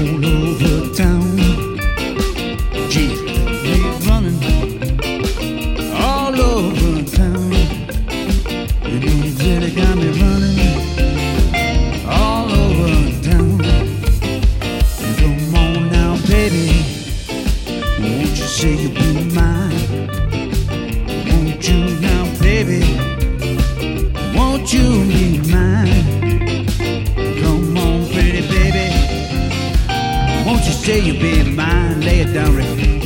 all over town. She's running all over town. And you really got me running all over town. And come on now, baby, won't you say you'll be mine? Won't you now, baby? Won't you be mine? Come on, pretty baby, won't you say you'll be mine? Lay it down, Rick.